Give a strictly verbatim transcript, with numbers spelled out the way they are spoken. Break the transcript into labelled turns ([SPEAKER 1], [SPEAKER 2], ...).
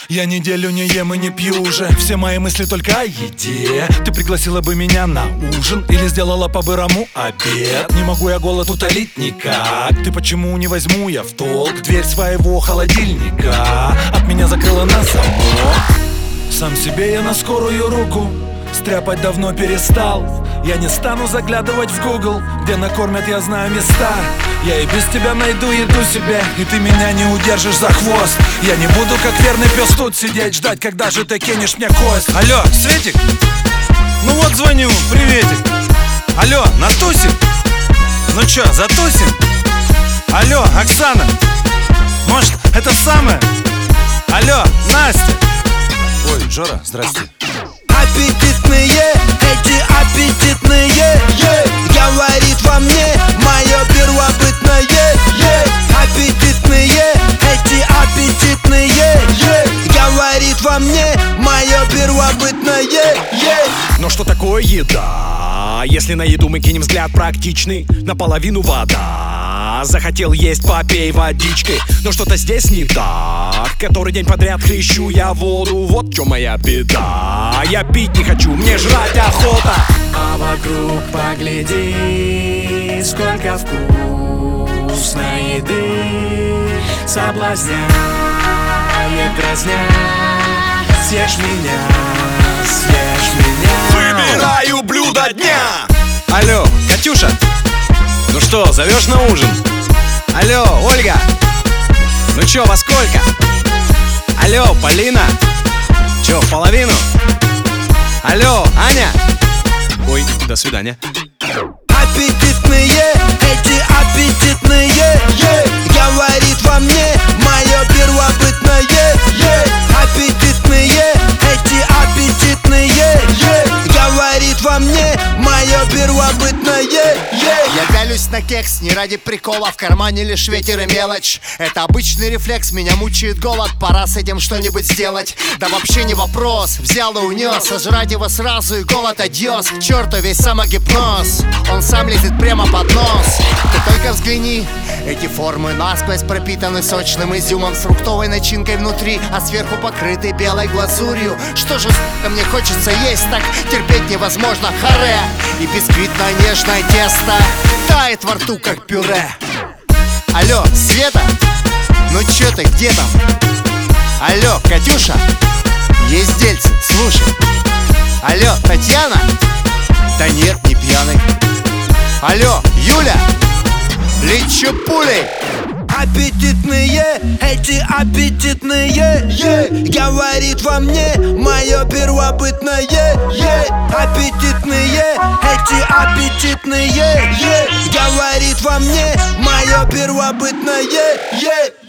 [SPEAKER 1] Я неделю не ем и не пью уже. Все мои мысли только о еде. Ты пригласила бы меня на ужин или сделала по-бырому обед. Не могу я голод утолить никак. Ты почему не возьму я в толк дверь своего холодильника? От меня закрыла на замок. Сам себе я на скорую руку стряпать давно перестал. Я не стану заглядывать в Google, где накормят, я знаю места. Я и без тебя найду еду себе, и ты меня не удержишь за хвост. Я не буду как верный пес тут сидеть, ждать, когда же ты кинешь мне кость.
[SPEAKER 2] Алло, Светик? Ну вот звоню, приветик. Алло, Натусик? Ну чё, затусим? Алло, Оксана? Может, это самое? Алло, Настя? Ой, Жора, здрасте.
[SPEAKER 3] Аппетитные, эти аппетитные, yeah. Говорит во мне мое первобытное, yeah. Аппетитные, эти аппетитные, yeah. Говорит во мне мое первобытное, yeah.
[SPEAKER 4] Но что такое еда? Если на еду мы кинем взгляд практичный, наполовину вода. Захотел есть, попей водичкой. Но что-то здесь не так. Который день подряд хлещу я воду. Вот в чем моя беда. Я пить не хочу, мне жрать охота.
[SPEAKER 5] А вокруг погляди, сколько вкусной еды соблазняет, дразня. Съешь меня, съешь меня.
[SPEAKER 4] Выбираю блюдо дня. Алло, Катюша? Ну что, зовешь на ужин? Алло, Ольга? Ну чё, во сколько? Алло, Полина? Чё, в половину? Алло, Аня? Ой, до свидания.
[SPEAKER 3] Аппетитные, эти аппетитные, yeah. Говорит во мне мое первобытное, yeah. Аппетитные, эти аппетитные, yeah. Говорит во мне мое первобытное, yeah.
[SPEAKER 6] Я пялюсь на кекс не ради прикола, в кармане лишь ветер и мелочь. Это обычный рефлекс, меня мучает голод, пора с этим что-нибудь сделать. Да вообще не вопрос, взял и унес, сожрать его сразу и голод адьос. К черту весь самогипноз, он сам лезет прямо под нос. Ты только взгляни, эти формы насквозь пропитаны сочным изюмом, с фруктовой начинкой внутри, а сверху покрыты белой глазурью. Что же, сука, мне хочется есть, так терпеть невозможно, харе. И бисквитно-нежное тесто тает во рту, как пюре. Алло, Света? Ну чё ты, где там? Алло, Катюша? Есть дельцы, слушай. Алло, Татьяна? Да нет, не пьяный. Алло, Юля? Лечу пулей.
[SPEAKER 3] Аппетитные, эти аппетитные, yeah. Говорит во мне мое первобытное, yeah. Аппетитные, эти аппетитные, yeah. Говорит во мне мое первобытное, yeah.